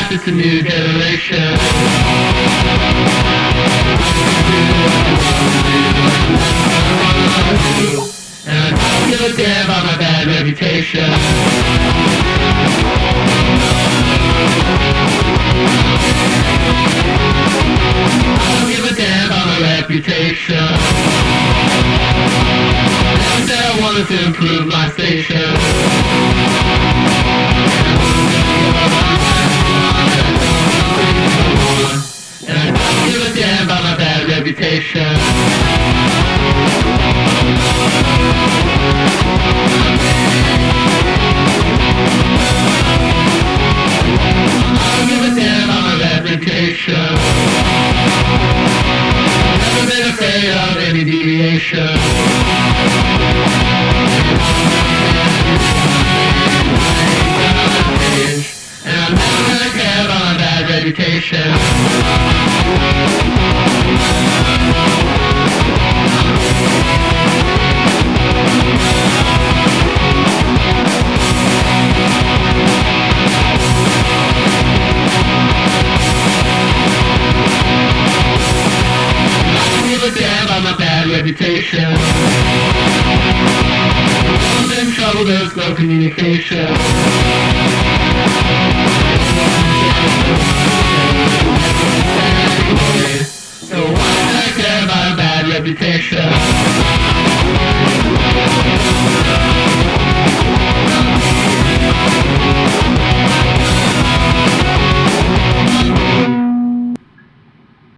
adapt, it's a new generation. And I don't give a damn about my bad reputation. I don't give a damn about my reputation. I said I wanted to improve my station. And I don't give a damn about my bad reputation. I don't give a damn about my reputation. Never been afraid of any deviation. And I'm never gonna care about my bad reputation. Damn about my bad reputation. I'm in trouble, there's no communication.